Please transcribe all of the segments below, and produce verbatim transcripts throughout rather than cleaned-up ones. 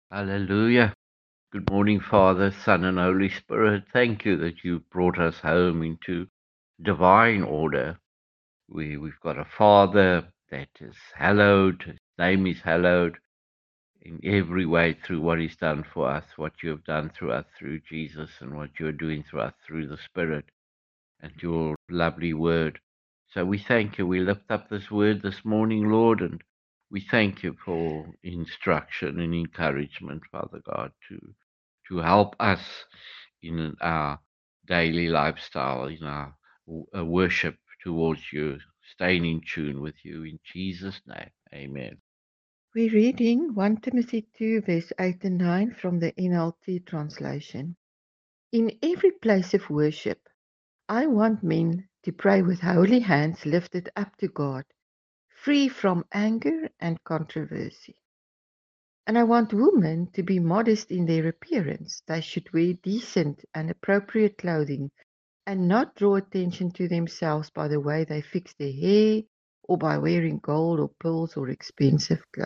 Hallelujah. Good morning, Father, Son, and Holy Spirit. Thank you that you brought us home into divine order. We, we've got a Father that is hallowed, his name is hallowed in every way through what he's done for us, what you have done through us through Jesus, and what you're doing through us through the Spirit and your lovely word. So we thank you. We lift up this word this morning, Lord, and we thank you for instruction and encouragement, Father God, to to help us in our daily lifestyle, in our w- uh, worship towards you, staying in tune with you. In Jesus' name, amen. We're reading First Timothy two, verse eight and nine from the N L T translation. In every place of worship, I want men to pray with holy hands lifted up to God, free from anger and controversy. And I want women to be modest in their appearance. They should wear decent and appropriate clothing and not draw attention to themselves by the way they fix their hair or by wearing gold or pearls or expensive clothes.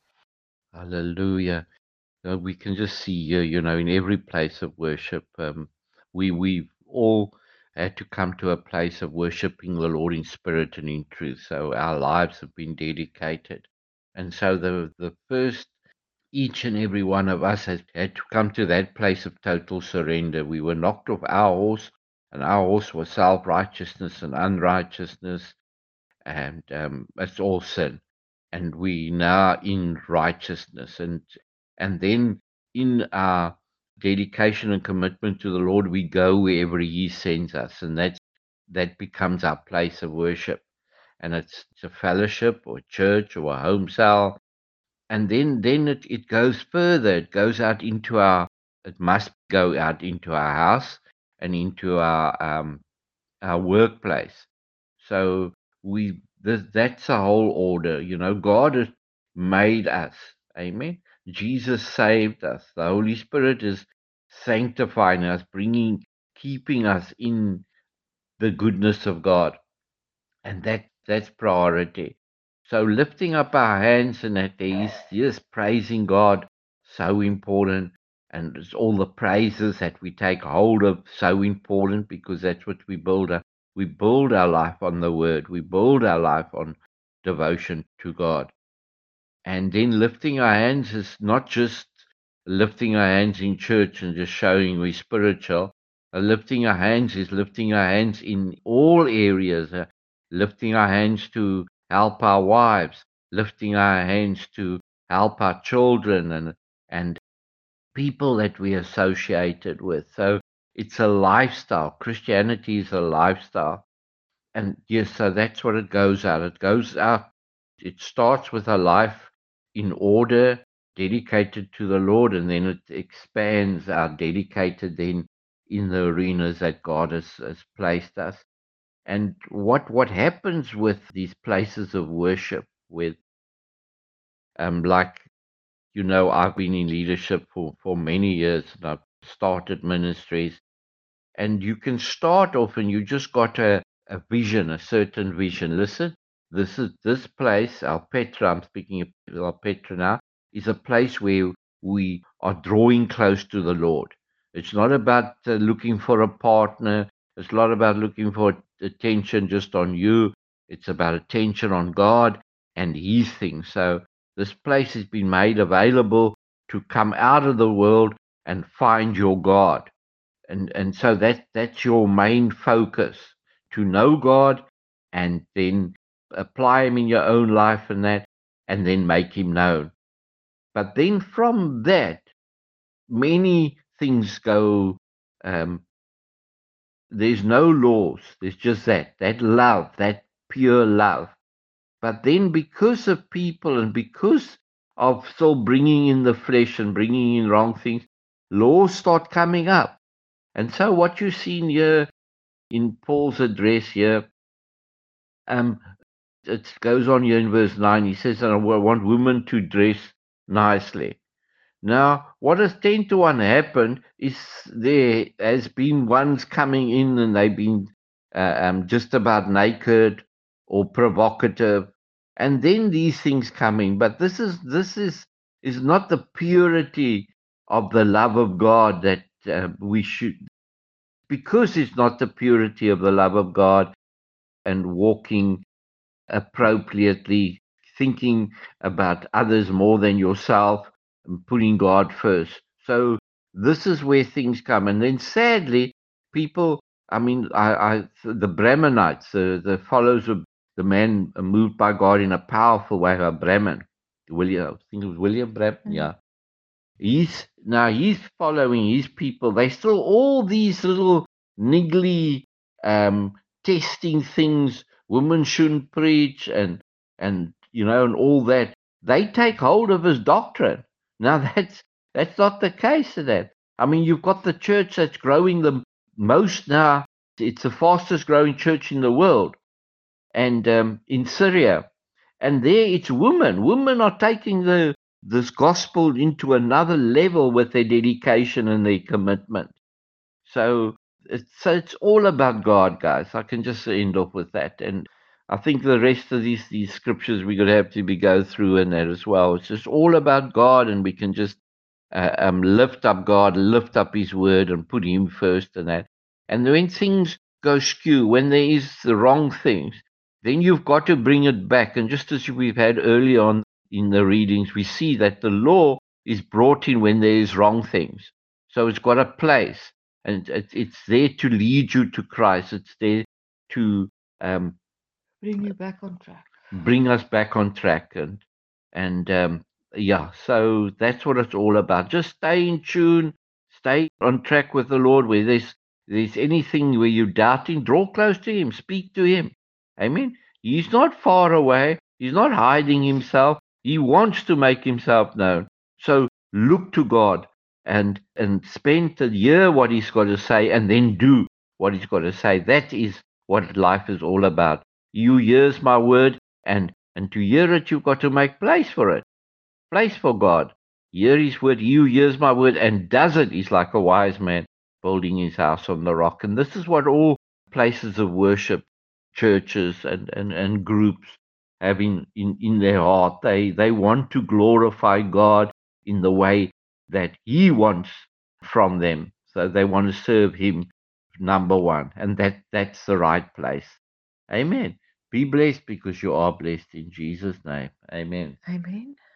Hallelujah. Uh, we can just see here, you know, in every place of worship, um, we we've all had to come to a place of worshiping the Lord in spirit and in truth. So our lives have been dedicated, and so the the first, each and every one of us has had to come to that place of total surrender. We were knocked off our horse, and our horse was self righteousness and unrighteousness, and um, it's all sin. And we now in righteousness, and and then in our dedication and commitment to the Lord, we go wherever He sends us, and that's that becomes our place of worship. And it's, it's a fellowship or a church or a home cell, and then then it, it goes further. It goes out into our. It must go out into our house and into our um, our workplace. So we this, that's a whole order. You know, God has made us. Amen. Jesus saved us. The Holy Spirit is sanctifying us, bringing, keeping us in the goodness of God, and that that's priority. So lifting up our hands and that there is yes, praising God, so important, and it's all the praises that we take hold of, so important, because that's what we build up. We build our life on the Word. We build our life on devotion to God. And then lifting our hands is not just lifting our hands in church and just showing we're spiritual. Uh, lifting our hands is lifting our hands in all areas, uh, lifting our hands to help our wives, lifting our hands to help our children and and people that we associated with. So it's a lifestyle. Christianity is a lifestyle. And yes, so that's what it goes out. It goes out. It starts with a life in order, dedicated to the Lord, and then it expands out, dedicated then in the arenas that God has, has placed us. And what what happens with these places of worship, with um like you know, I've been in leadership for for many years, and I've started ministries, and you can start off and you just got a, a vision, a certain vision. Listen, this is this place, our Petra, I'm speaking of our Petra now, is a place where we are drawing close to the Lord. It's not about uh, looking for a partner. It's not about looking for attention just on you. It's about attention on God and His things. So this place has been made available to come out of the world and find your God, and and so that that's your main focus, to know God and then apply Him in your own life, and that, and then make Him known. But then from that, many things go. Um, there's no laws. There's just that that love, that pure love. But then, because of people and because of still bringing in the flesh and bringing in wrong things, laws start coming up. And so, what you see in here in Paul's address here, um, it goes on here in verse nine. He says, "I want women to dress nicely." Now, what has ten to one happened is there has been ones coming in and they've been uh, um, just about naked or provocative, and then these things come in. But this is this is It's not the purity of the love of God that uh, we should, because it's not the purity of the love of God and walking appropriately, thinking about others more than yourself, and putting God first. So this is where things come. And then sadly, people, I mean, I, I the Brahmanites, the, the followers of the man moved by God in a powerful way, a Brahman, William, I think it was William Brahman, Mm. yeah. He's now he's following his people. They still all these little niggly um, testing things. Women shouldn't preach, and and you know, and all that. They take hold of his doctrine. Now that's that's not the case of that. I mean, you've got the church that's growing the most now. It's the fastest growing church in the world, and um, in Syria, and there it's women. Women are taking the this gospel into another level with their dedication and their commitment. So it's so it's all about God, guys. I can just end off with that, and I think the rest of these these scriptures we're gonna have to be go through in that as well. It's just all about God, and we can just uh, um, lift up God, lift up His word, and put Him first, and that. And when things go skew, when there is the wrong things, then you've got to bring it back. And just as we've had early on in the readings, we see that the law is brought in when there is wrong things. So it's got a place, and it's, it's there to lead you to Christ. It's there to um, Bring you back on track. bring us back on track, and and um, yeah, so that's what it's all about. Just stay in tune, stay on track with the Lord. Where there's there's anything where you're doubting, draw close to Him, speak to Him. Amen. He's not far away. He's not hiding Himself. He wants to make Himself known. So look to God and and spend the year what He's got to say, and then do what He's got to say. That is what life is all about. You hears my word, and and to hear it, you've got to make place for it, place for God. Hear His word. You hears my word and does it. He's like a wise man building his house on the rock. And this is what all places of worship, churches and and, and groups have in, in in their heart. They they want to glorify God in the way that He wants from them. So they want to serve Him number one, and that that's the right place. Amen. Be blessed because you are blessed in Jesus' name. Amen. Amen.